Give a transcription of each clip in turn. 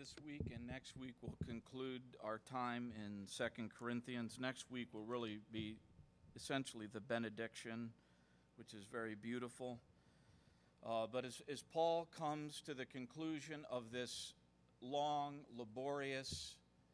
this week, and next week we'll conclude our time in 2 Corinthians. Next week will really be essentially the benediction, which is very beautiful. But as Paul comes to the conclusion of this long, laborious,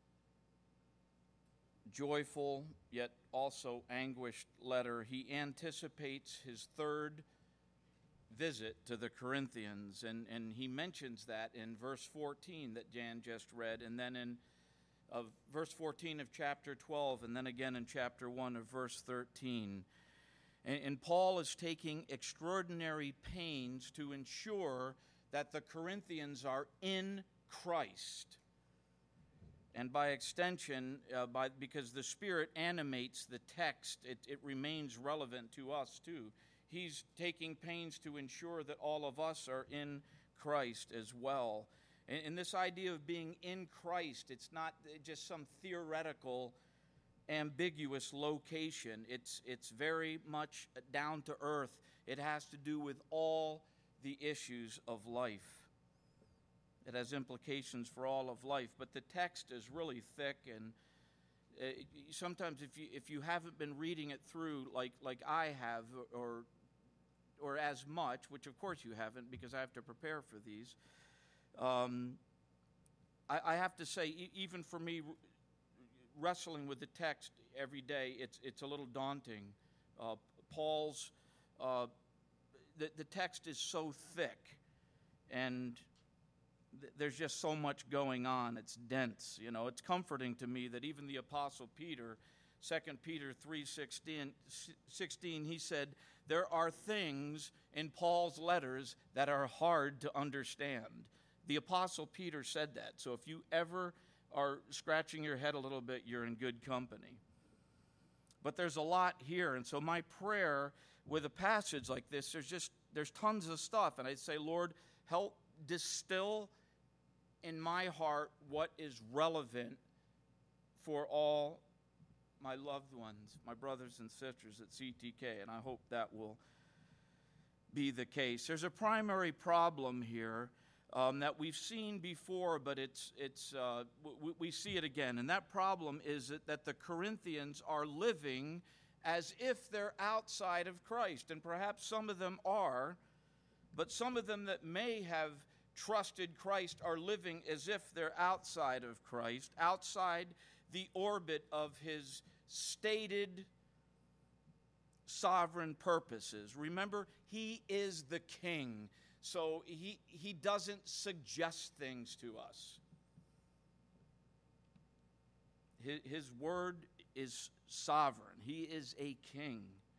joyful, yet also anguished letter, he anticipates his third visit to the Corinthians, and he mentions that in verse 14 that Jan just read, and then in verse 14 of chapter 12, and then again in chapter 1 of verse 13. And Paul is taking extraordinary pains to ensure that the Corinthians are in Christ. And by extension, because the Spirit animates the text, it remains relevant to us too. He's taking pains to ensure that all of us are in Christ as well. And this idea of being in Christ, it's not just some theoretical, ambiguous location. It's very much down to earth. It has to do with all the issues of life. It has implications for all of life. But the text is really thick, and sometimes if you haven't been reading it through like I have, or as much, which of course you haven't because I have to prepare for these, I have to say, even for me, wrestling with the text every day, it's a little daunting. Paul's, the text is so thick, and there's just so much going on. It's dense. It's comforting to me that even the Apostle Peter, 2 Peter 3:16, he said, there are things in Paul's letters that are hard to understand. The Apostle Peter said that. So if you ever are scratching your head a little bit, you're in good company. But there's a lot here. And so my prayer with a passage like this, there's tons of stuff. And I'd say, Lord, help distill in my heart what is relevant for all my loved ones, my brothers and sisters at CTK, and I hope that will be the case. There's a primary problem here that we've seen before, but we see it again, and that problem is that the Corinthians are living as if they're outside of Christ, and perhaps some of them are, but some of them that may have trusted Christ are living as if they're outside of Christ, outside the orbit of his stated sovereign purposes. Remember, he is the king, so he doesn't suggest things to us. His word is sovereign. He is a king.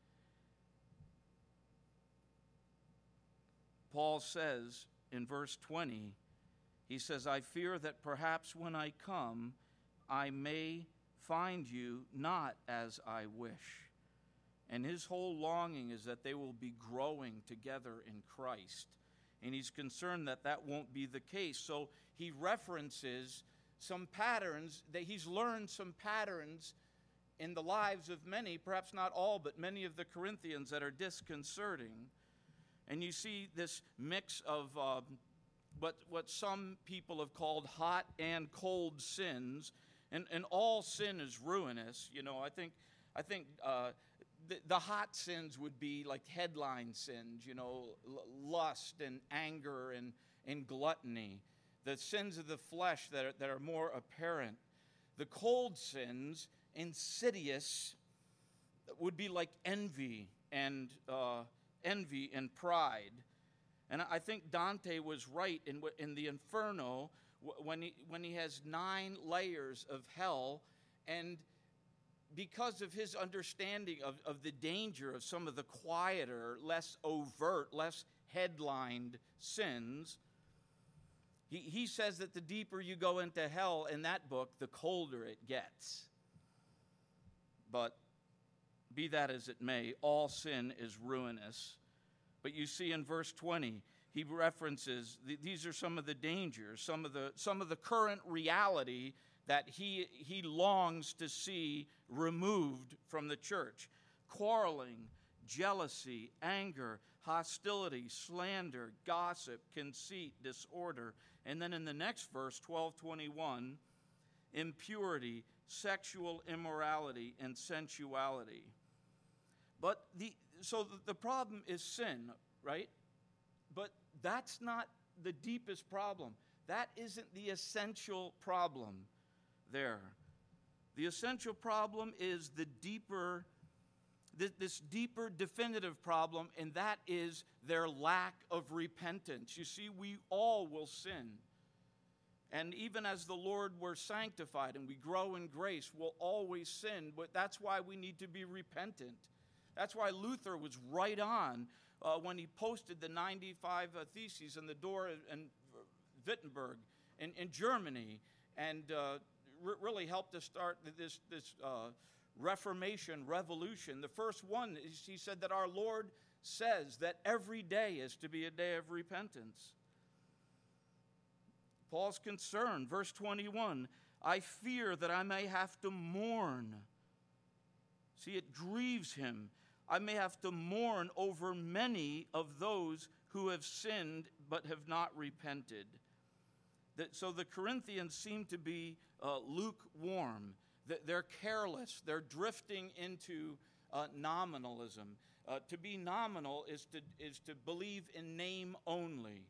Paul says in verse 20, he says, I fear that perhaps when I come, I may find you not as I wish. And his whole longing is that they will be growing together in Christ. And he's concerned that that won't be the case. So he references some patterns, that he's learned some patterns in the lives of many, perhaps not all, but many of the Corinthians that are disconcerting. And you see this mix of what some people have called hot and cold sins. And all sin is ruinous. I think the hot sins would be like headline sins, lust and anger and gluttony. The sins of the flesh that are more apparent. The cold sins, insidious, would be like envy and pride. And I think Dante was right in the Inferno when he has 9 layers of hell, and because of his understanding of the danger of some of the quieter, less overt, less headlined sins, he says that the deeper you go into hell in that book, the colder it gets. But be that as it may, all sin is ruinous. But you see in verse 20, he references these are some of the dangers, some of the current reality that he longs to see removed from the church. Quarreling, jealousy, anger, hostility, slander, gossip, conceit, disorder. And then in the next verse, 12:21, impurity, sexual immorality, and sensuality. But the problem is sin, right? But that's not the deepest problem. That isn't the essential problem there. The essential problem is this deeper definitive problem, and that is their lack of repentance. You see, we all will sin. And even as the Lord we're sanctified and we grow in grace, we'll always sin. But that's why we need to be repentant. That's why Luther was right on when he posted the 95 Theses on the door in Wittenberg in Germany, and really helped to start this Reformation, revolution. The first one is, he said that our Lord says that every day is to be a day of repentance. Paul's concern, verse 21, I fear that I may have to mourn. See, it grieves him. I may have to mourn over many of those who have sinned but have not repented. So the Corinthians seem to be lukewarm. They're careless. They're drifting into nominalism. To be nominal is to believe in name only.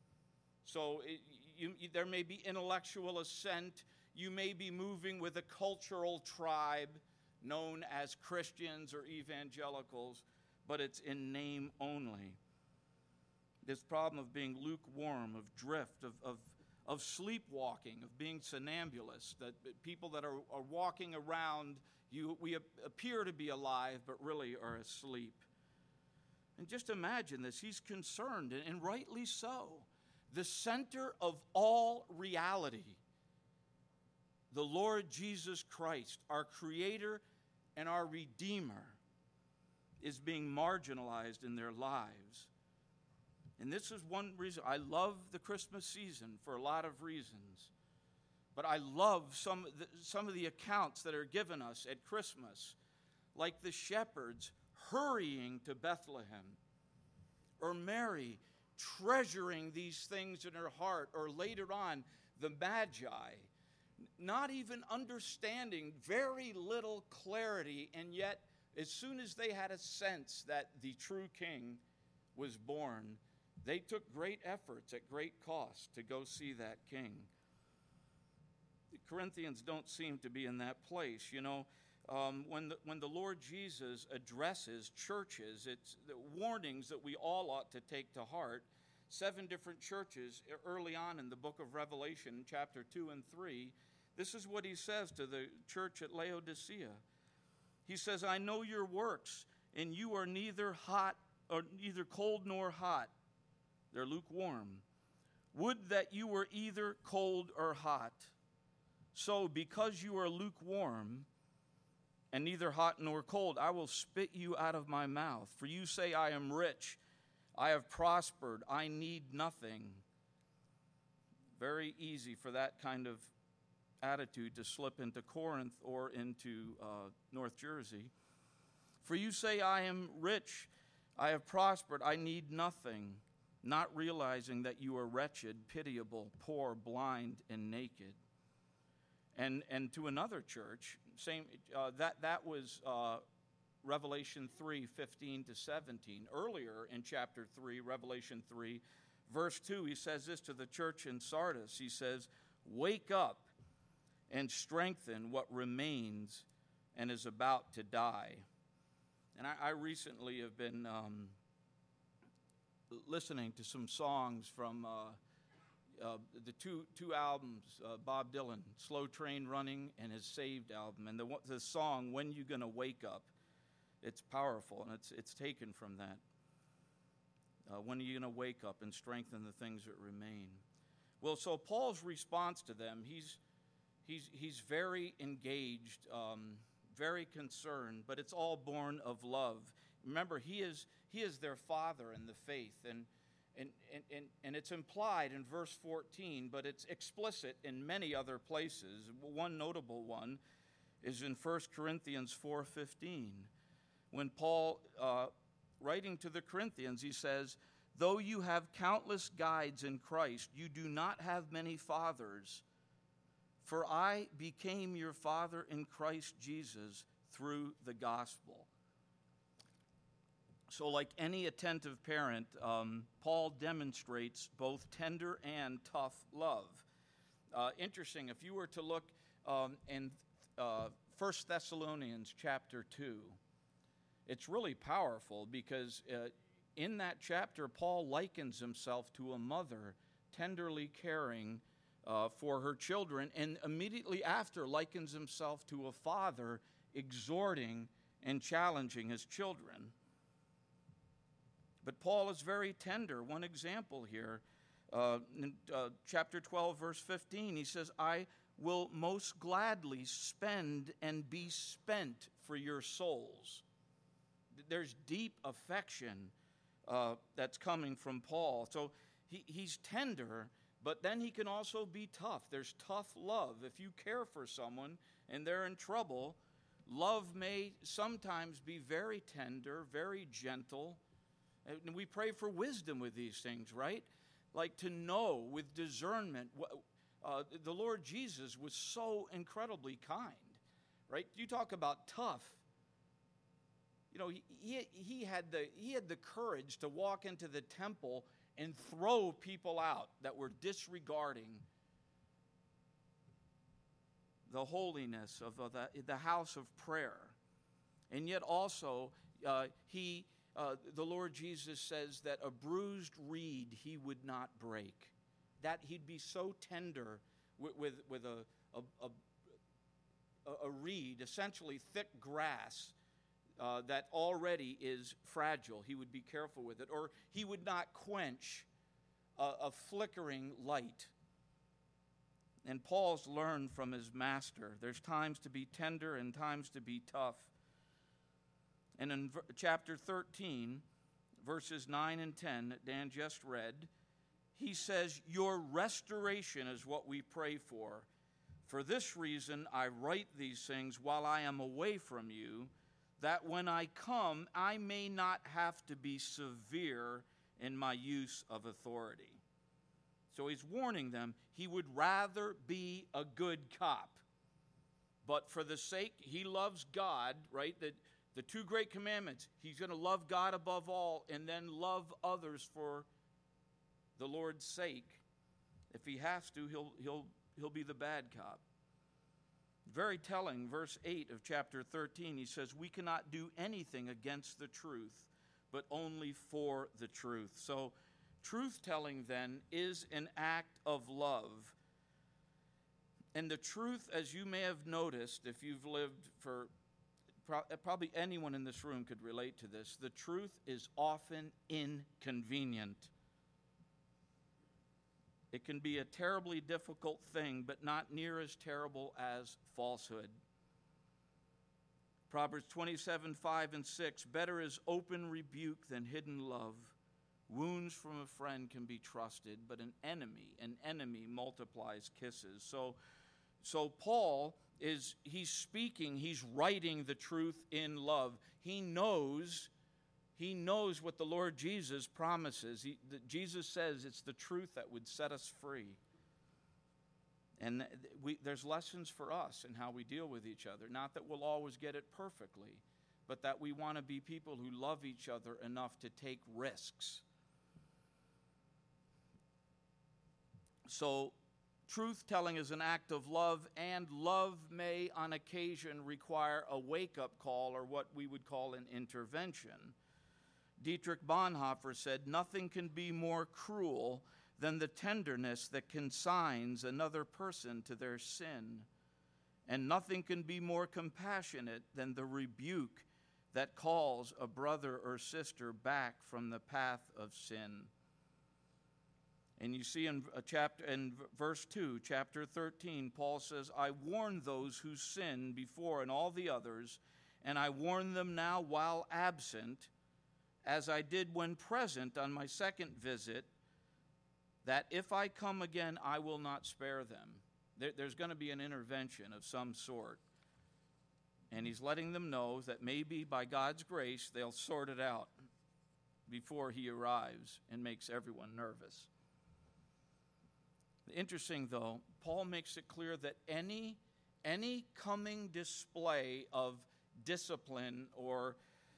So there may be intellectual assent. You may be moving with a cultural tribe known as Christians or evangelicals, but it's in name only. This problem of being lukewarm, of drift, of sleepwalking, of being somnambulists, that people that are walking around, we appear to be alive, but really are asleep. And just imagine this. He's concerned, and rightly so. The center of all reality, the Lord Jesus Christ, our Creator and our Redeemer, is being marginalized in their lives. And this is one reason. I love the Christmas season for a lot of reasons. But I love some of the accounts that are given us at Christmas, like the shepherds hurrying to Bethlehem, or Mary treasuring these things in her heart, or later on, the Magi, not even understanding, very little clarity, and yet as soon as they had a sense that the true king was born, they took great efforts at great cost to go see that king. The Corinthians don't seem to be in that place. You know, when the Lord Jesus addresses churches, it's the warnings that we all ought to take to heart. 7 different churches early on in the book of Revelation, chapter 2 and 3, this is what he says to the church at Laodicea. He says, I know your works, and you are neither cold nor hot. They're lukewarm. Would that you were either cold or hot. So, because you are lukewarm and neither hot nor cold, I will spit you out of my mouth. For you say, I am rich, I have prospered, I need nothing. Very easy for that kind of attitude to slip into Corinth or into North Jersey. For you say, I am rich, I have prospered, I need nothing, not realizing that you are wretched, pitiable, poor, blind, and naked. And to another church, that was Revelation 3:15 to 17. Earlier in chapter 3, Revelation 3, verse 2, he says this to the church in Sardis. He says, wake up and strengthen what remains and is about to die. And I recently have been listening to some songs from the two albums, Bob Dylan, Slow Train Running and his Saved album. And the song, When You Gonna Wake Up, it's powerful, and it's taken from that. When are you going to wake up and strengthen the things that remain? Well, so Paul's response to them, he's very engaged, very concerned, but it's all born of love. Remember, he is their father in the faith, and it's implied in verse 14, but it's explicit in many other places. One notable one is in 1 Corinthians 4:15, when Paul writing to the Corinthians, he says, though you have countless guides in Christ, you do not have many fathers. For I became your father in Christ Jesus through the gospel. So like any attentive parent, Paul demonstrates both tender and tough love. Interesting, if you were to look in 1 Thessalonians chapter 2, it's really powerful because in that chapter, Paul likens himself to a mother tenderly caring for her children, and immediately after likens himself to a father exhorting and challenging his children. But Paul is very tender. One example here, in chapter 12, verse 15, he says, I will most gladly spend and be spent for your souls. There's deep affection that's coming from Paul. So he's tender, but then he can also be tough. There's tough love. If you care for someone and they're in trouble, love may sometimes be very tender, very gentle. And we pray for wisdom with these things, right? Like to know with discernment. The Lord Jesus was so incredibly kind, right? You talk about tough. You know, he had the courage to walk into the temple and throw people out that were disregarding the holiness of the house of prayer. And yet also, the Lord Jesus says that a bruised reed he would not break. That he'd be so tender with a reed, essentially thick grass, that already is fragile. He would be careful with it. Or he would not quench a flickering light. And Paul's learned from his master. There's times to be tender and times to be tough. And in chapter 13, verses 9 and 10 that Dan just read, he says, your restoration is what we pray for. For this reason I write these things while I am away from you, that when I come, I may not have to be severe in my use of authority. So he's warning them he would rather be a good cop. But for the sake, he loves God, right? The two great commandments, he's going to love God above all and then love others for the Lord's sake. If he has to, he'll be the bad cop. Very telling, verse 8 of chapter 13, he says, we cannot do anything against the truth, but only for the truth. So truth-telling then is an act of love. And the truth, as you may have noticed, if you've lived for, probably anyone in this room could relate to this, the truth is often inconvenient. It can be a terribly difficult thing, but not near as terrible as falsehood. Proverbs 27, 5 and 6, better is open rebuke than hidden love. Wounds from a friend can be trusted, but an enemy multiplies kisses. So Paul he's speaking, he's writing the truth in love. He knows what the Lord Jesus promises. Jesus says it's the truth that would set us free. And there's lessons for us in how we deal with each other. Not that we'll always get it perfectly, but that we want to be people who love each other enough to take risks. So, truth-telling is an act of love, and love may on occasion require a wake-up call or what we would call an intervention. Dietrich Bonhoeffer said, nothing can be more cruel than the tenderness that consigns another person to their sin, and nothing can be more compassionate than the rebuke that calls a brother or sister back from the path of sin. And you see in verse 2, chapter 13, Paul says, I warned those who sinned before and all the others, and I warn them now while absent, as I did when present on my second visit, that if I come again, I will not spare them. There's going to be an intervention of some sort. And he's letting them know that maybe by God's grace, they'll sort it out. before he arrives and makes everyone nervous. Interesting, though, Paul makes it clear that any coming display of discipline or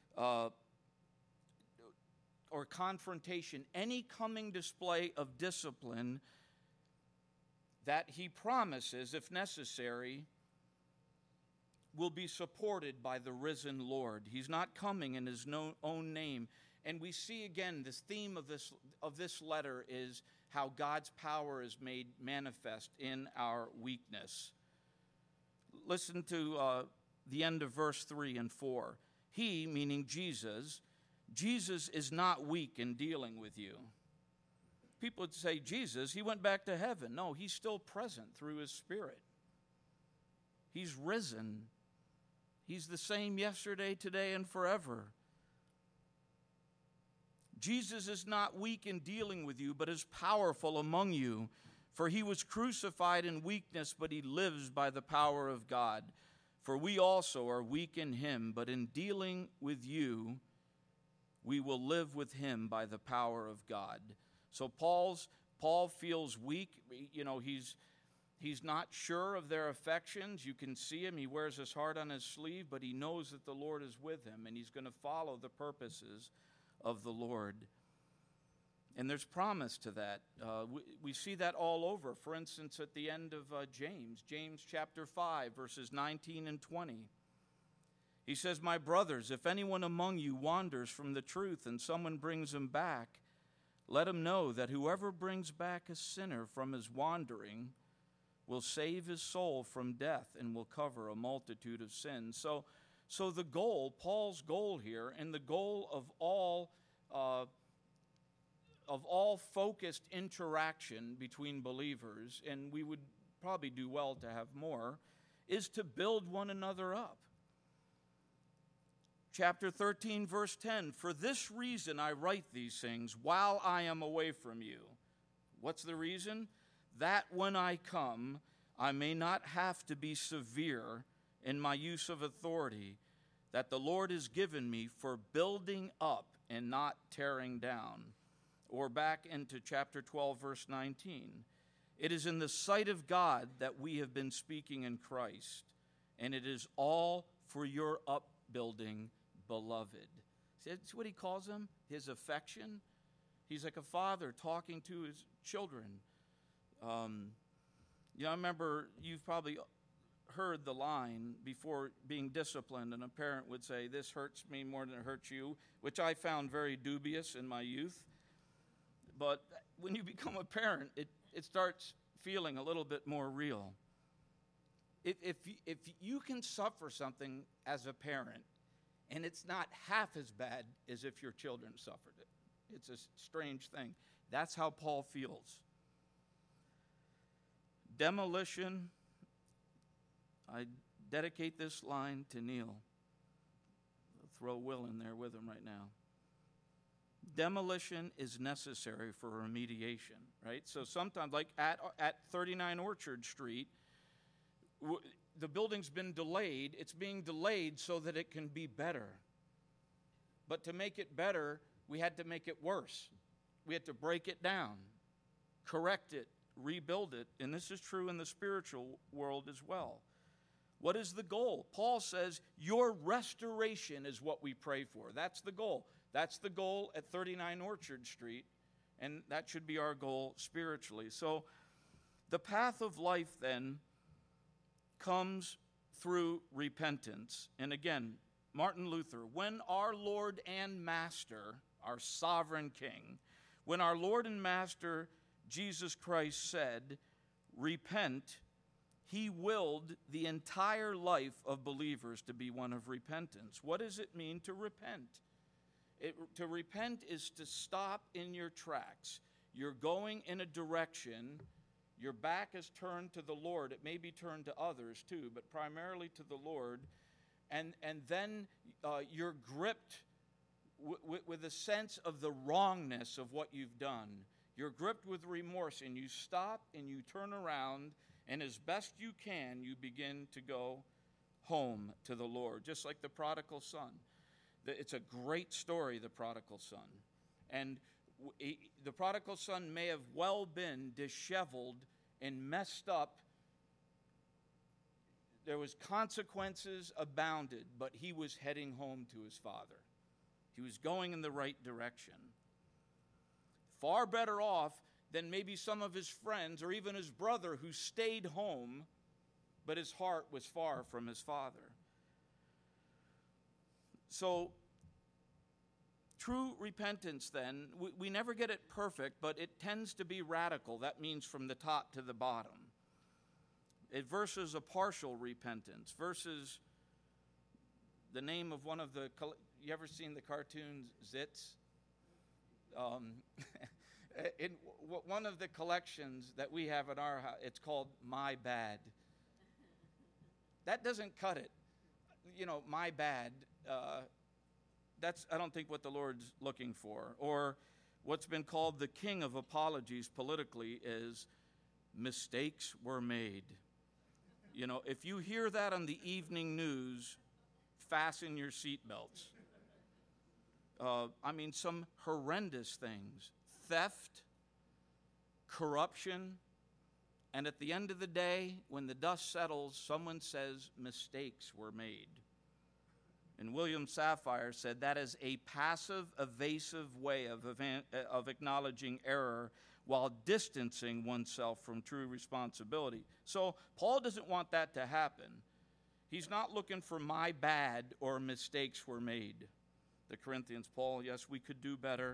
confrontation, any coming display of discipline that he promises, if necessary, will be supported by the risen Lord. He's not coming in his own name. And we see again this theme of this letter is how God's power is made manifest in our weakness. Listen to the end of verse 3 and 4. He, meaning Jesus is not weak in dealing with you. People would say, Jesus, he went back to heaven. No, he's still present through his Spirit. He's risen. He's the same yesterday, today, and forever. Jesus is not weak in dealing with you, but is powerful among you. For he was crucified in weakness, but he lives by the power of God. For we also are weak in him, but in dealing with you, we will live with him by the power of God. So Paul feels weak. You know, he's not sure of their affections. You can see him. He wears his heart on his sleeve, but he knows that the Lord is with him, and he's going to follow the purposes of the Lord. And there's promise to that. We see that all over. For instance, at the end of James chapter 5, verses 19 and 20. He says, my brothers, if anyone among you wanders from the truth and someone brings him back, let him know that whoever brings back a sinner from his wandering will save his soul from death and will cover a multitude of sins. So the goal, Paul's goal here, and the goal of all focused interaction between believers, and we would probably do well to have more, is to build one another up. Chapter 13, verse 10, for this reason I write these things while I am away from you. What's the reason? That when I come, I may not have to be severe in my use of authority that the Lord has given me for building up and not tearing down. Or back into chapter 12, verse 19. It is in the sight of God that we have been speaking in Christ, and it is all for your upbuilding, beloved. See, that's what he calls him, his affection. He's like a father talking to his children. I remember you've probably heard the line before being disciplined, and a parent would say, this hurts me more than it hurts you, which I found very dubious in my youth. But when you become a parent, it starts feeling a little bit more real. If you can suffer something as a parent, and it's not half as bad as if your children suffered it. It's a strange thing. That's how Paul feels. Demolition. I dedicate this line to Neil. I'll throw Will in there with him right now. Demolition is necessary for remediation, right? So sometimes, like at 39 Orchard Street, the building's been delayed. It's being delayed so that it can be better. But to make it better, we had to make it worse. We had to break it down, correct it, rebuild it. And this is true in the spiritual world as well. What is the goal? Paul says, your restoration is what we pray for. That's the goal. That's the goal at 39 Orchard Street, and that should be our goal spiritually. So the path of life then comes through repentance. And again, Martin Luther, when our Lord and Master, our sovereign King, when our Lord and Master Jesus Christ said, repent, he willed the entire life of believers to be one of repentance. What does it mean to repent? To repent is to stop in your tracks. You're going in a direction. Your back is turned to the Lord. It may be turned to others too, but primarily to the Lord. And then you're gripped with a sense of the wrongness of what you've done. You're gripped with remorse, and you stop and you turn around, and as best you can, you begin to go home to the Lord, just like the prodigal son. It's a great story, the prodigal son. And the prodigal son may have well been disheveled and messed up. There was consequences abounded, but he was heading home to his father. He was going in the right direction. Far better off than maybe some of his friends or even his brother who stayed home, but his heart was far from his father. So, true repentance then, we never get it perfect, but it tends to be radical. That means from the top to the bottom. It versus a partial repentance, versus the name of one of the, you ever seen the cartoon Zits? In one of the collections that we have in our house, it's called My Bad. That doesn't cut it. You know, my bad. That's, I don't think, what the Lord's looking for. Or what's been called the king of apologies politically is mistakes were made. You know, if you hear that on the evening news, fasten your seatbelts. I mean, some horrendous things. Theft, corruption, and at the end of the day, when the dust settles, someone says mistakes were made. And William Safire said that is a passive, evasive way of acknowledging error while distancing oneself from true responsibility. So Paul doesn't want that to happen. He's not looking for my bad or mistakes were made. The Corinthians, Paul, yes, we could do better.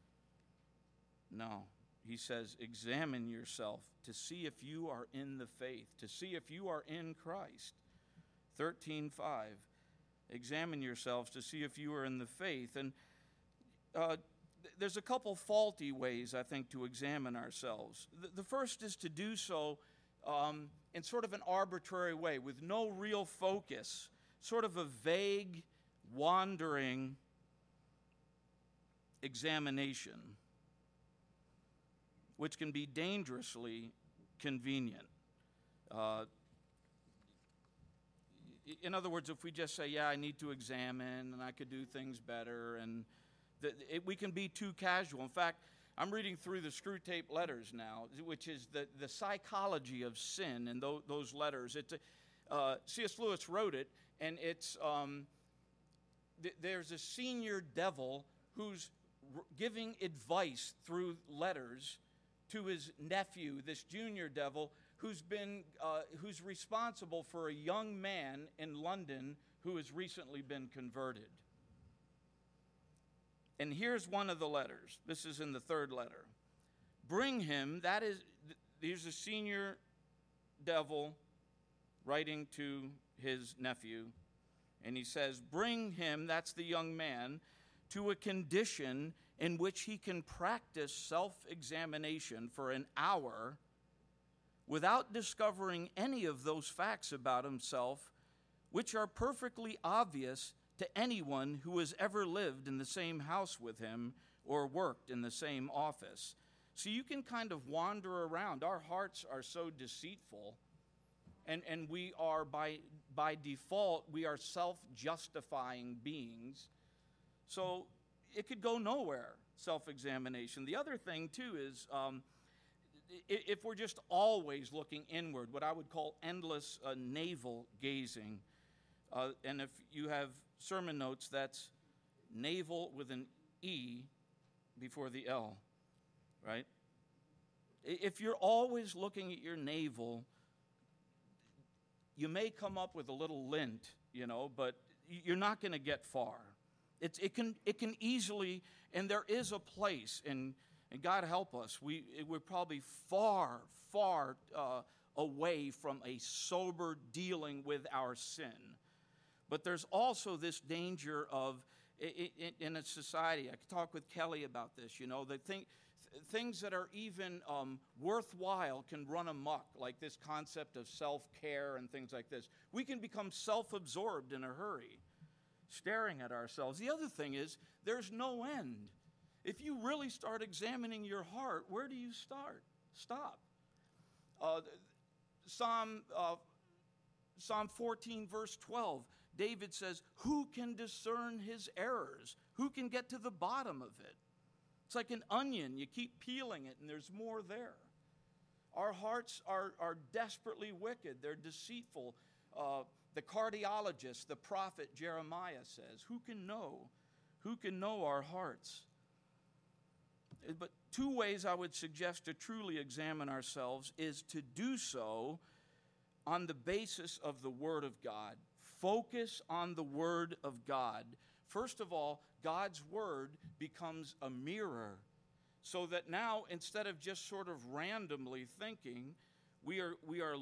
No, he says, examine yourself to see if you are in the faith, to see if you are in Christ. 13:5, examine yourselves to see if you are in the faith. And there's a couple faulty ways, I think, to examine ourselves. The first is to do so in sort of an arbitrary way, with no real focus, sort of a vague, wandering examination, which can be dangerously convenient. In other words, if we just say, yeah, I need to examine, and I could do things better, and we can be too casual. In fact, I'm reading through the Screwtape Letters now, which is the psychology of sin in those letters. C.S. Lewis wrote it, and it's there's a senior devil who's giving advice through letters to his nephew, this junior devil, who's responsible for a young man in London who has recently been converted. And here's one of the letters. This is in the third letter. Bring him, here's a senior devil writing to his nephew, and he says, bring him, that's the young man, to a condition in which he can practice self-examination for an hour without discovering any of those facts about himself which are perfectly obvious to anyone who has ever lived in the same house with him or worked in the same office. So you can kind of wander around. Our hearts are so deceitful, and we are, by default, we are self-justifying beings. So it could go nowhere, self-examination. The other thing, too, is if we're just always looking inward, what I would call endless navel gazing. And if you have sermon notes, that's navel with an E before the L, right? If you're always looking at your navel, you may come up with a little lint, but you're not going to get far. It can easily, and there is a place, and God help us, we're probably far away from a sober dealing with our sin. But there's also this danger of, in a society, I could talk with Kelly about this, that things that are even worthwhile can run amok, like this concept of self-care and things like this. We can become self-absorbed in a hurry, staring at ourselves. The other thing is, there's no end. If you really start examining your heart, where do you start? Stop. Psalm 14, verse 12, David says, who can discern his errors? Who can get to the bottom of it? It's like an onion. You keep peeling it, and there's more there. Our hearts are desperately wicked. They're deceitful. The cardiologist, the prophet Jeremiah says, who can know? Who can know our hearts? But two ways I would suggest to truly examine ourselves is to do so on the basis of the Word of God. Focus on the Word of God. First of all, God's Word becomes a mirror, so that now, instead of just sort of randomly thinking, we are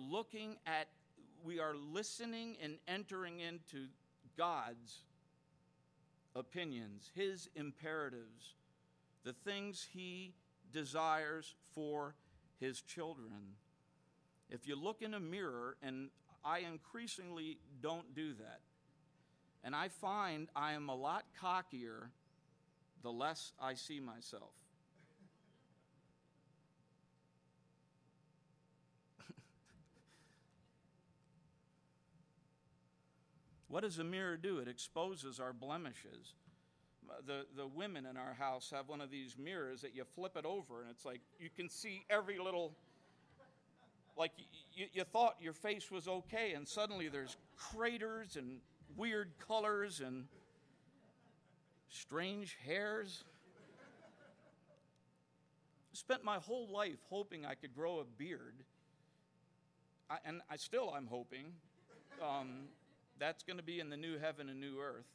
listening and entering into God's opinions, His imperatives, the things He desires for His children. If you look in a mirror, and I increasingly don't do that, and I find I am a lot cockier the less I see myself. What does a mirror do? It exposes our blemishes. The women in our house have one of these mirrors that you flip it over, and it's like you can see every little, like you thought your face was okay, and suddenly there's craters and weird colors and strange hairs. Spent my whole life hoping I could grow a beard, and I'm hoping. That's going to be in the new heaven and new earth.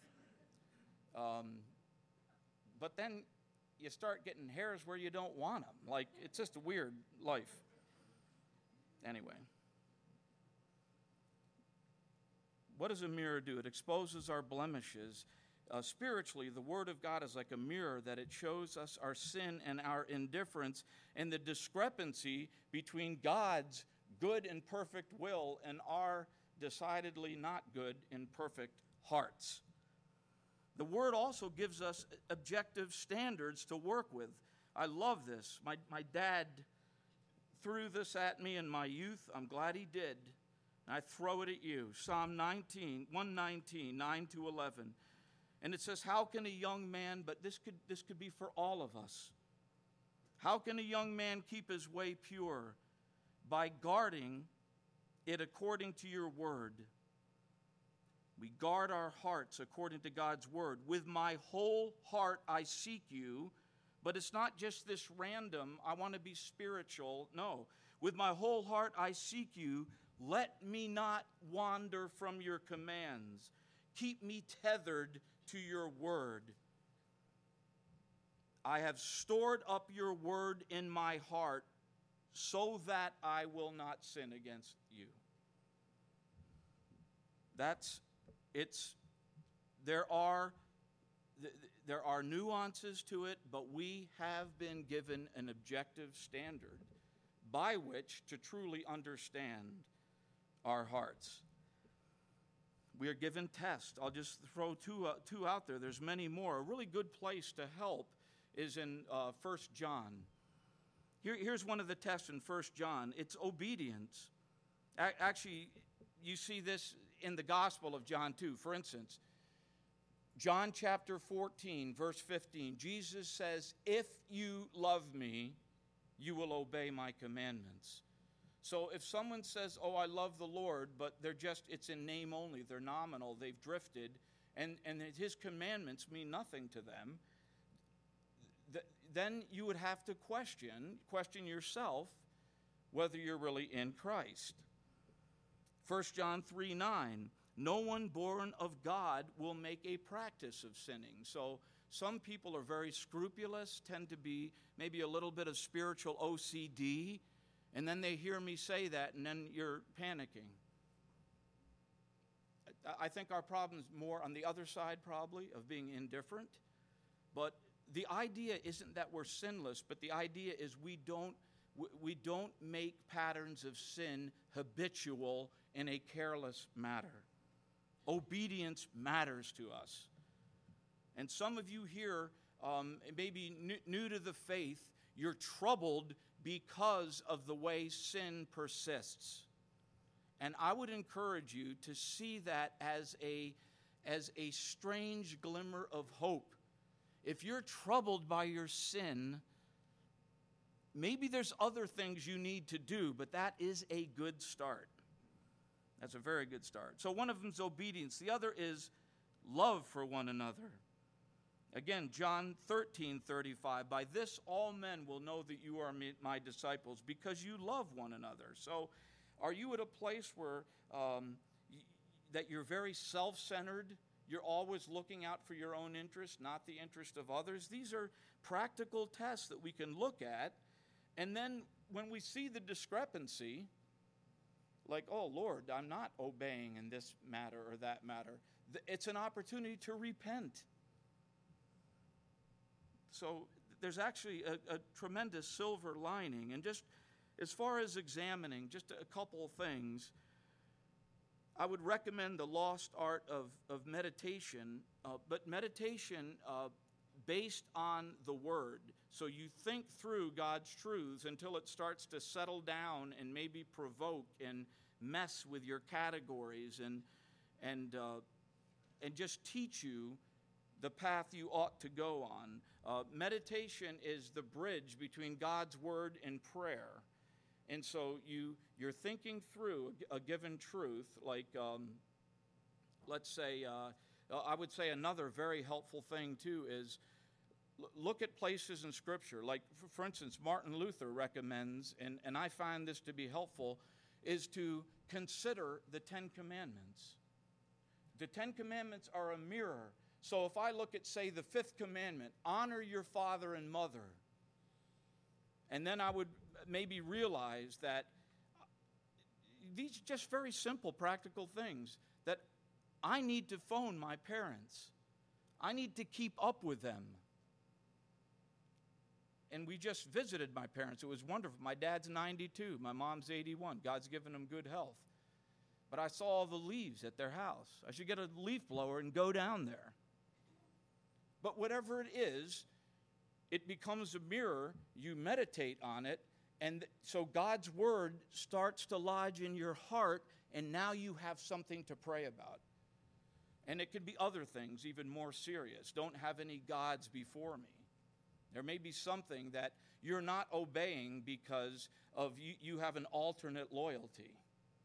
But then you start getting hairs where you don't want them. Like, it's just a weird life. Anyway. What does a mirror do? It exposes our blemishes. Spiritually, the Word of God is like a mirror that it shows us our sin and our indifference and the discrepancy between God's good and perfect will and our decidedly not good and perfect hearts. The Word also gives us objective standards to work with. I love this. My dad threw this at me in my youth. I'm glad he did. I throw it at you. Psalm 119, 9 to 11. And it says, how can a young man, but this could be for all of us. How can a young man keep his way pure? By guarding it according to your word. We guard our hearts according to God's word. With my whole heart I seek you, but it's not just this random, I want to be spiritual. No. With my whole heart I seek you. Let me not wander from your commands. Keep me tethered to your word. I have stored up your word in my heart so that I will not sin against you. There are nuances to it, but we have been given an objective standard by which to truly understand our hearts. We are given tests. I'll just throw two out there. There's many more. A really good place to help is in 1 John. Here's one of the tests in 1 John. It's obedience. Actually, you see this in the Gospel of John too. For instance, John chapter 14, verse 15, Jesus says, if you love me, you will obey my commandments. So if someone says, oh, I love the Lord, but it's in name only, they're nominal, they've drifted, and his commandments mean nothing to them, then you would have to question yourself whether you're really in Christ. 1 John 3:9, no one born of God will make a practice of sinning. So some people are very scrupulous, tend to be maybe a little bit of spiritual OCD, and then they hear me say that, and then you're panicking. I think our problem is more on the other side, probably, of being indifferent. But the idea isn't that we're sinless, but the idea is we don't make patterns of sin habitual in a careless manner. Obedience matters to us. And some of you here, maybe new to the faith, you're troubled because of the way sin persists. And I would encourage you to see that as a strange glimmer of hope. if you're troubled by your sin, maybe there's other things you need to do, but that is a good start. That's a very good start. So one of them is obedience. The other is love for one another. Again, John 13:35, by this all men will know that you are my disciples, because you love one another. So are you at a place where that you're very self-centered? You're always looking out for your own interest, not the interest of others? These are practical tests that we can look at. And then when we see the discrepancy, like, oh, Lord, I'm not obeying in this matter or that matter, it's an opportunity to repent. So there's actually a tremendous silver lining. And just as far as examining, just a couple of things, I would recommend the Lost Art of Meditation, but meditation based on the Word. So you think through God's truths until it starts to settle down and maybe provoke and mess with your categories and just teach you the path you ought to go on. Meditation is the bridge between God's Word and prayer. And so you're thinking through a given truth, like, let's say, I would say another very helpful thing too is look at places in Scripture. Like, for instance, Martin Luther recommends, and I find this to be helpful, is to consider the Ten Commandments. The Ten Commandments are a mirror. So if I look at, say, the fifth commandment, honor your father and mother, and then I would maybe realize that these are just very simple, practical things, that I need to phone my parents. I need to keep up with them. And we just visited my parents. It was wonderful. My dad's 92. My mom's 81. God's given them good health. But I saw all the leaves at their house. I should get a leaf blower and go down there. But whatever it is, it becomes a mirror. You meditate on it. And so God's Word starts to lodge in your heart, and now you have something to pray about. And it could be other things, even more serious. Don't have any gods before me. There may be something that you're not obeying because of you have an alternate loyalty.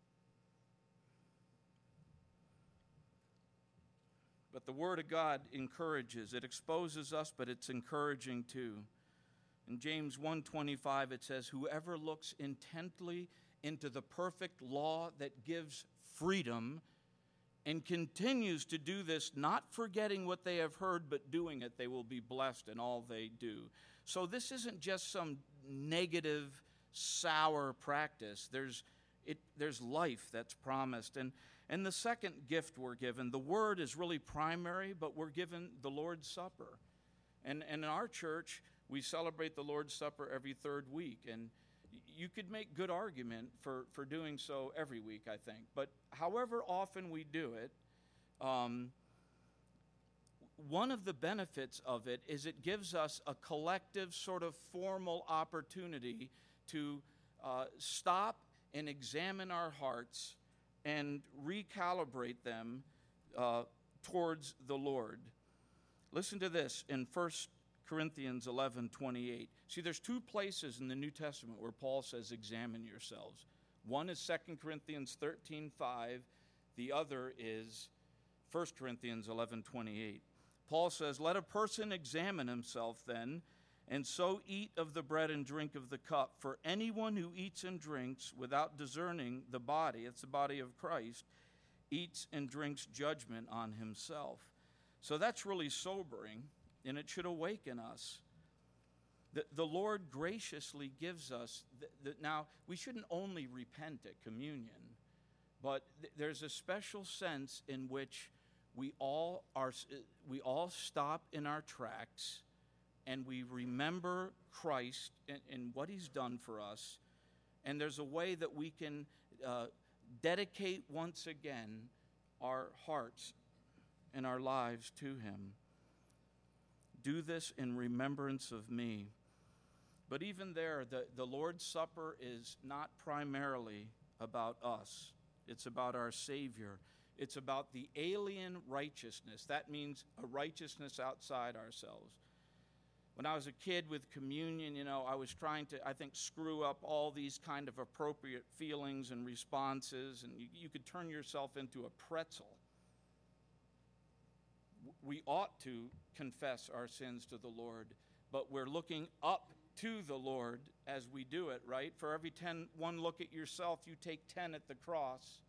But the Word of God encourages. It exposes us, but it's encouraging too. In James 1:25, it says, whoever looks intently into the perfect law that gives freedom and continues to do this, not forgetting what they have heard, but doing it, they will be blessed in all they do. So this isn't just some negative, sour practice. There's life that's promised. And the second gift we're given, the Word is really primary, but we're given the Lord's Supper. And in our church, we celebrate the Lord's Supper every third week. And you could make good argument for doing so every week, I think. But however often we do it, one of the benefits of it is it gives us a collective sort of formal opportunity to stop and examine our hearts and recalibrate them towards the Lord. Listen to this in 1 Corinthians 11:28. See, there's two places in the New Testament where Paul says, examine yourselves. One is 2 Corinthians 13:5. The other is 1 Corinthians 11:28. Paul says, let a person examine himself then, and so eat of the bread and drink of the cup. For anyone who eats and drinks without discerning the body, it's the body of Christ, eats and drinks judgment on himself. So that's really sobering, and it should awaken us. The Lord graciously gives us, now we shouldn't only repent at communion, but there's a special sense in which we all stop in our tracks and we remember Christ and what He's done for us. And there's a way that we can dedicate once again our hearts and our lives to Him. Do this in remembrance of me. But even there, the Lord's Supper is not primarily about us. It's about our Savior. It's about the alien righteousness. That means a righteousness outside ourselves. When I was a kid with communion, I was trying to, I think, screw up all these kind of appropriate feelings and responses, and you could turn yourself into a pretzel. We ought to confess our sins to the Lord, but we're looking up to the Lord as we do it, right? For every 1 look at yourself, you take 10 at the cross.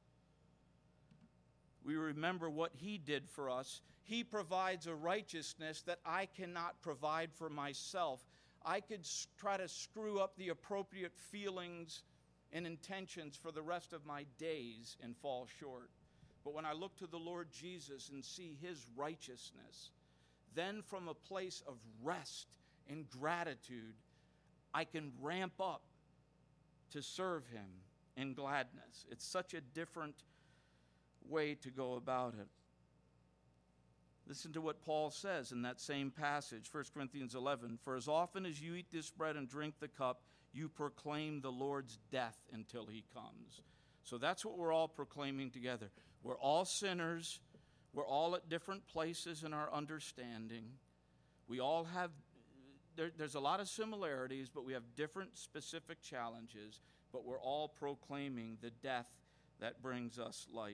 We remember what he did for us. He provides a righteousness that I cannot provide for myself. I could try to screw up the appropriate feelings and intentions for the rest of my days and fall short. But when I look to the Lord Jesus and see his righteousness, then from a place of rest and gratitude, I can ramp up to serve him in gladness. It's such a different way to go about it. Listen to what Paul says in that same passage, 1 Corinthians 11. For as often as you eat this bread and drink the cup, you proclaim the Lord's death until he comes. So that's what we're all proclaiming together. We're all sinners. We're all at different places in our understanding. We all have, there's a lot of similarities, but we have different specific challenges. But we're all proclaiming the death that brings us life.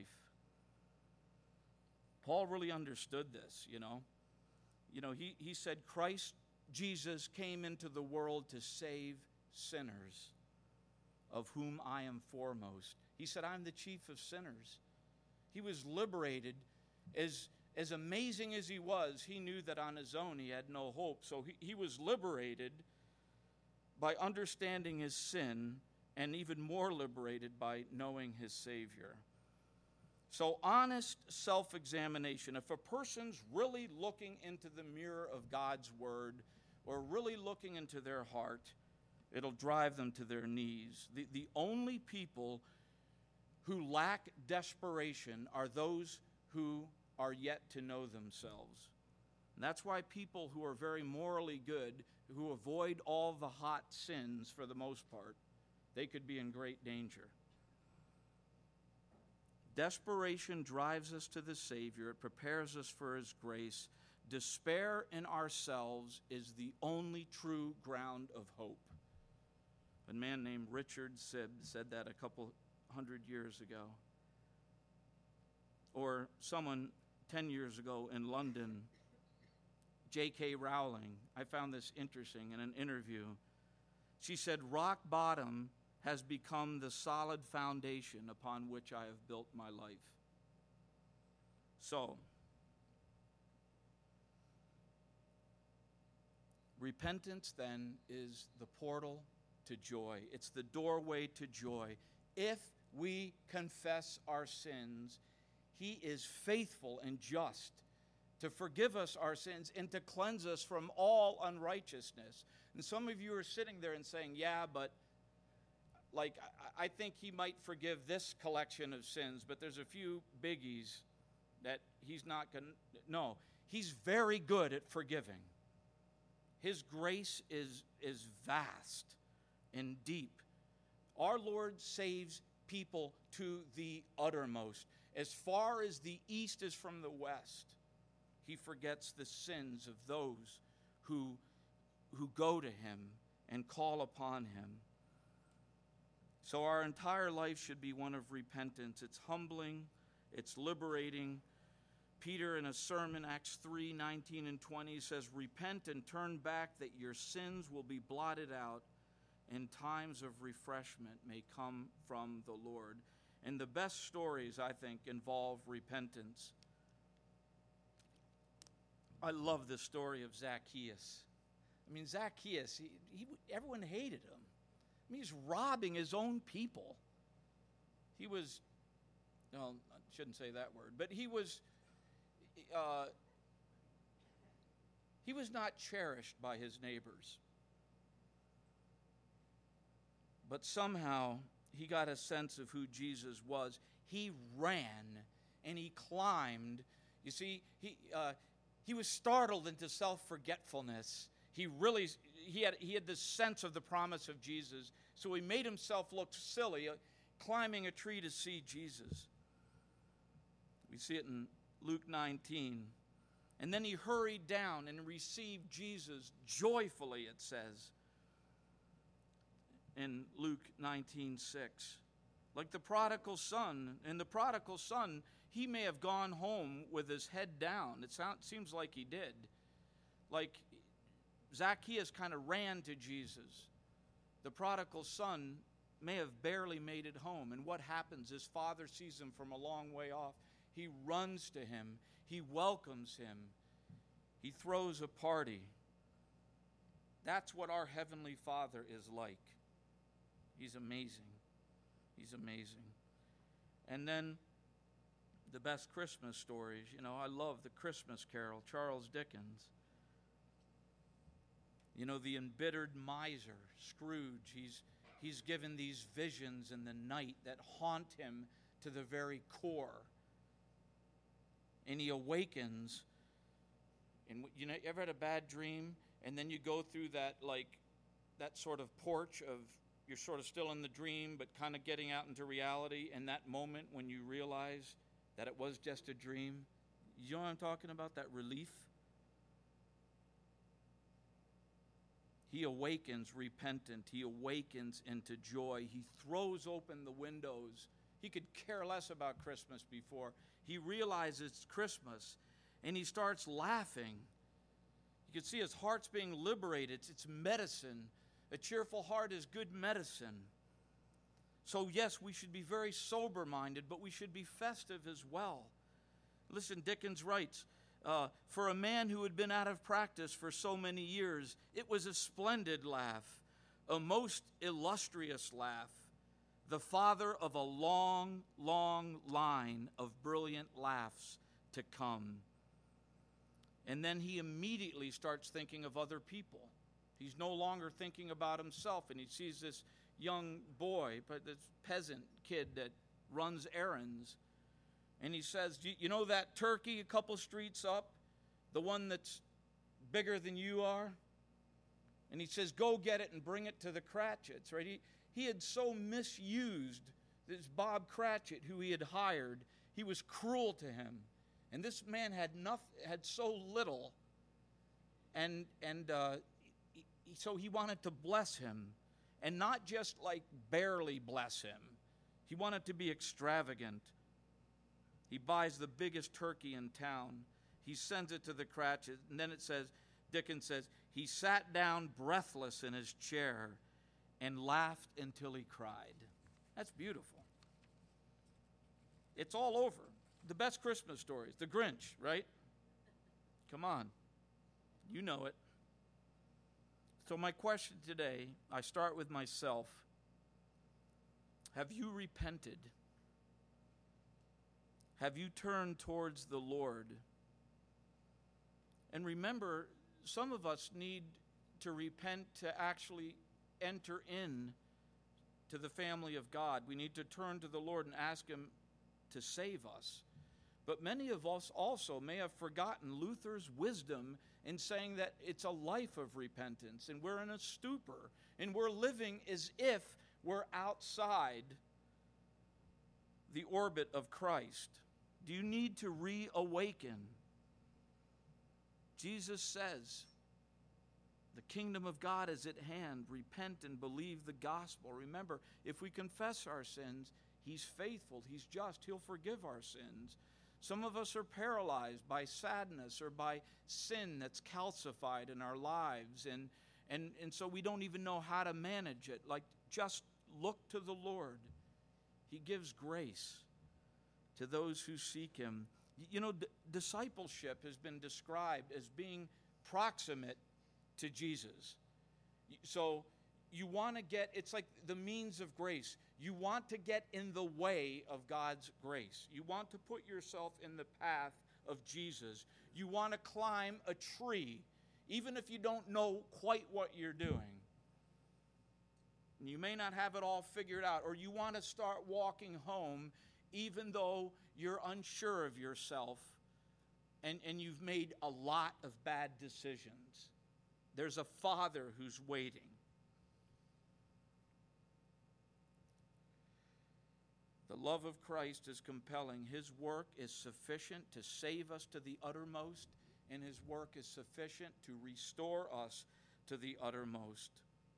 Paul really understood this, He said, Christ Jesus came into the world to save sinners, of whom I am foremost. He said, I'm the chief of sinners. He was liberated. As amazing as he was, he knew that on his own he had no hope. So he was liberated by understanding his sin, and even more liberated by knowing his Savior. So honest self-examination. If a person's really looking into the mirror of God's Word, or really looking into their heart, it'll drive them to their knees. The only people who lack desperation are those who are yet to know themselves. And that's why people who are very morally good, who avoid all the hot sins for the most part, they could be in great danger. Desperation drives us to the Savior. It prepares us for his grace. Despair in ourselves is the only true ground of hope. A man named Richard Sibbes said that a couple 100 years ago. Or someone 10 years ago in London, J.K. Rowling, I found this interesting in an interview. She said, rock bottom has become the solid foundation upon which I have built my life. So, repentance then is the portal to joy. It's the doorway to joy. If we confess our sins, he is faithful and just to forgive us our sins and to cleanse us from all unrighteousness. And some of you are sitting there and saying, yeah, but I think he might forgive this collection of sins, but there's a few biggies that he's not going to. No, he's very good at forgiving. His grace is vast and deep. Our Lord saves people to the uttermost. As far as the east is from the west, he forgets the sins of those who go to him and call upon him. So our entire life should be one of repentance. It's humbling. It's liberating. Peter, in a sermon, Acts 3:19 and 20, says, repent and turn back that your sins will be blotted out and times of refreshment may come from the Lord. And the best stories, I think, involve repentance. I love the story of Zacchaeus. I mean, Zacchaeus, everyone hated him. I mean, he's robbing his own people. He was, well, I shouldn't say that word, but he was not cherished by his neighbors. But somehow he got a sense of who Jesus was. He ran and he climbed. You see, he was startled into self-forgetfulness. He had this sense of the promise of Jesus, so he made himself look silly, climbing a tree to see Jesus. We see it in Luke 19. And then he hurried down and received Jesus joyfully, it says in Luke 19:6. Like the prodigal son. And the prodigal son, he may have gone home with his head down. It seems like he did. Like Zacchaeus kind of ran to Jesus. The prodigal son may have barely made it home. And what happens? His father sees him from a long way off. He runs to him. He welcomes him. He throws a party. That's what our Heavenly Father is like. He's amazing. He's amazing. And then the best Christmas stories. You know, I love the Christmas Carol, Charles Dickens. You know, the embittered miser, Scrooge, he's given these visions in the night that haunt him to the very core. And he awakens. And you know, you ever had a bad dream? And then you go through that sort of porch of, you're sort of still in the dream, but kind of getting out into reality. And that moment when you realize that it was just a dream. You know what I'm talking about? That relief. He awakens repentant. He awakens into joy. He throws open the windows. He could care less about Christmas before. He realizes it's Christmas, and he starts laughing. You can see his heart's being liberated. It's medicine. A cheerful heart is good medicine. So yes, we should be very sober-minded, but we should be festive as well. Listen, Dickens writes, for a man who had been out of practice for so many years, it was a splendid laugh, a most illustrious laugh, the father of a long, long line of brilliant laughs to come. And then he immediately starts thinking of other people. He's no longer thinking about himself, and he sees this young boy, but this peasant kid that runs errands. And he says, you know that turkey a couple streets up? The one that's bigger than you are? And he says, go get it and bring it to the Cratchits, right? He had so misused this Bob Cratchit, who he had hired. He was cruel to him. And this man had so little. So he wanted to bless him. And not just like barely bless him. He wanted to be extravagant. He buys the biggest turkey in town. He sends it to the Cratchit. And then it says, Dickens says, he sat down breathless in his chair and laughed until he cried. That's beautiful. It's all over. The best Christmas stories. The Grinch, right? Come on. You know it. So my question today, I start with myself. Have you repented? Have you turned towards the Lord? And remember, some of us need to repent to actually enter in to the family of God. We need to turn to the Lord and ask Him to save us. But many of us also may have forgotten Luther's wisdom in saying that it's a life of repentance, and we're in a stupor, and we're living as if we're outside the orbit of Christ. Do you need to reawaken? Jesus says, the kingdom of God is at hand. Repent and believe the gospel. Remember, if we confess our sins, He's faithful, He's just, He'll forgive our sins. Some of us are paralyzed by sadness or by sin that's calcified in our lives, and so we don't even know how to manage it. Like, just look to the Lord. He gives grace to those who seek Him. You know, discipleship has been described as being proximate to Jesus. So you want to it's like the means of grace. You want to get in the way of God's grace. You want to put yourself in the path of Jesus. You want to climb a tree, even if you don't know quite what you're doing. You may not have it all figured out, or you want to start walking home even though you're unsure of yourself and you've made a lot of bad decisions. There's a Father who's waiting. The love of Christ is compelling. His work is sufficient to save us to the uttermost and his work is sufficient to restore us to the uttermost.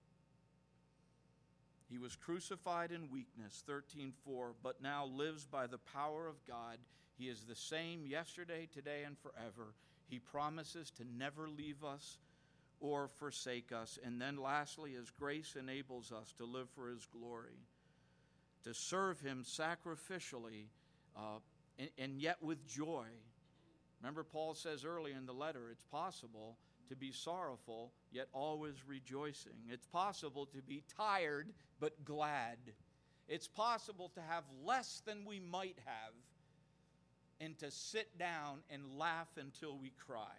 He was crucified in weakness, 13:4, but now lives by the power of God. He is the same yesterday, today, and forever. He promises to never leave us or forsake us. And then lastly, his grace enables us to live for his glory, to serve him sacrificially, and yet with joy. Remember, Paul says earlier in the letter, it's possible to be sorrowful, yet always rejoicing. It's possible to be tired, but glad. It's possible to have less than we might have, and to sit down and laugh until we cry.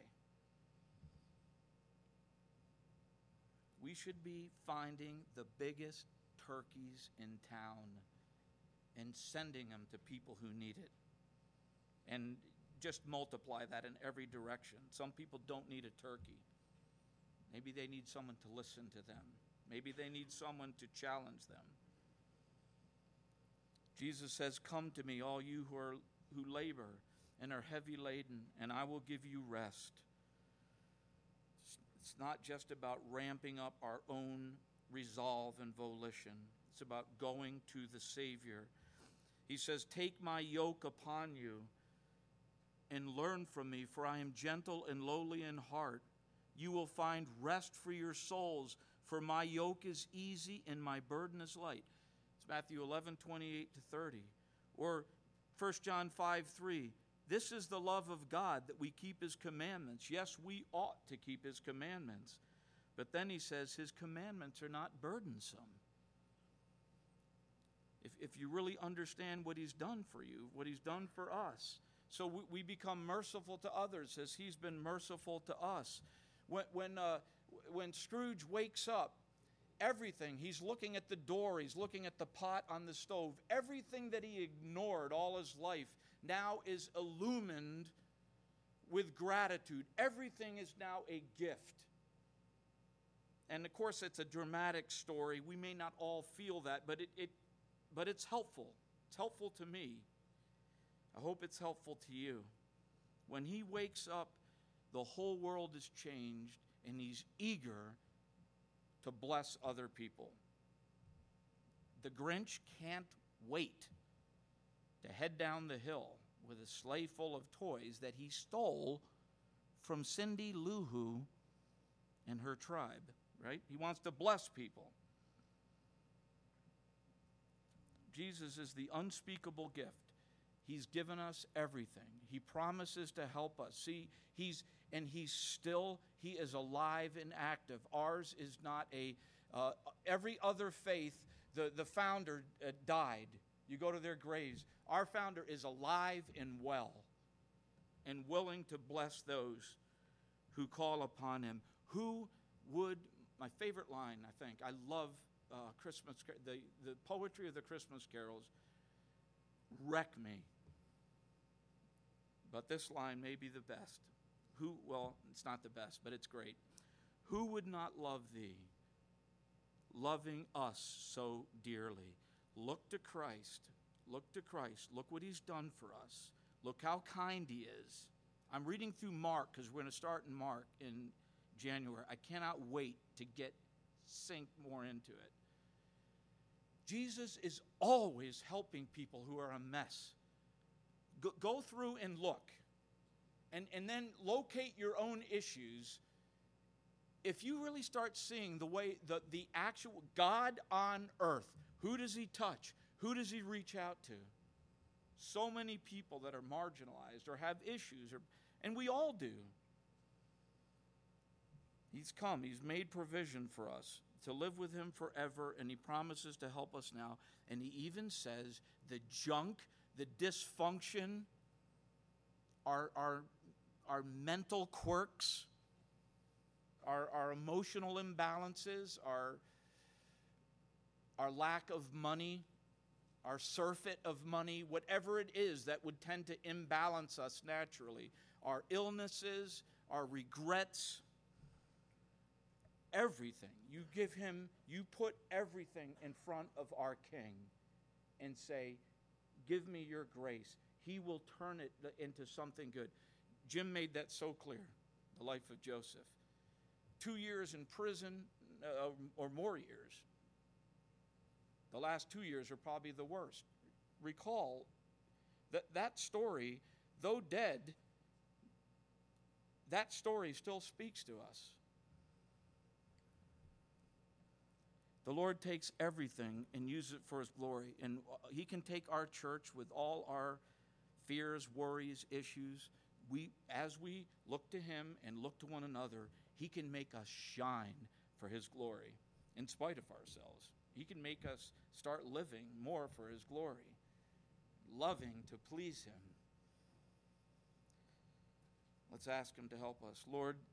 We should be finding the biggest turkeys in town and sending them to people who need it. And just multiply that in every direction. Some people don't need a turkey. Maybe they need someone to listen to them. Maybe they need someone to challenge them. Jesus says, "Come to me, all you who labor and are heavy laden, and I will give you rest." It's not just about ramping up our own resolve and volition. It's about going to the Savior. He says, "Take my yoke upon you and learn from me, for I am gentle and lowly in heart. You will find rest for your souls, for my yoke is easy and my burden is light." It's Matthew 11:28-30. Or 1 John 5:3. "This is the love of God, that we keep his commandments." Yes, we ought to keep his commandments. But then he says his commandments are not burdensome. If you really understand what he's done for you, what he's done for us. So we become merciful to others as he's been merciful to us. When Scrooge wakes up, everything, he's looking at the door, he's looking at the pot on the stove, everything that he ignored all his life now is illumined with gratitude. Everything is now a gift. And of course, it's a dramatic story. We may not all feel that, but it's helpful. It's helpful to me. I hope it's helpful to you. When he wakes up, the whole world is changed, and he's eager to bless other people. The Grinch can't wait to head down the hill with a sleigh full of toys that he stole from Cindy Lou Who and her tribe, right? He wants to bless people. Jesus is the unspeakable gift. He's given us everything. He promises to help us. See, he is alive and active. Ours is not every other faith, the founder died. You go to their graves. Our founder is alive and well and willing to bless those who call upon him. Who would, my favorite line, I think, I love Christmas, the poetry of the Christmas carols, wreck me. But this line may be the best. Well, it's not the best, but it's great. Who would not love thee, loving us so dearly? Look to Christ. Look to Christ. Look what he's done for us. Look how kind he is. I'm reading through Mark because we're going to start in Mark in January. I cannot wait to sink more into it. Jesus is always helping people who are a mess. Go through and look, and then locate your own issues. If you really start seeing the way the actual God on earth, who does he touch? Who does he reach out to? So many people that are marginalized or have issues, and we all do. He's come. He's made provision for us to live with him forever, and he promises to help us now. And he even says the junk, the dysfunction, our mental quirks, our emotional imbalances, our lack of money, our surfeit of money, whatever it is that would tend to imbalance us naturally, our illnesses, our regrets, everything. You put everything in front of our King and say, give me your grace. He will turn it into something good. Jim made that so clear. the life of Joseph. 2 years in prison, or more years. The last 2 years are probably the worst. Recall that story, though dead, that story still speaks to us. The Lord takes everything and uses it for his glory. And he can take our church with all our fears, worries, issues. As we look to him and look to one another, he can make us shine for his glory in spite of ourselves. He can make us start living more for his glory, loving to please him. Let's ask him to help us. Lord,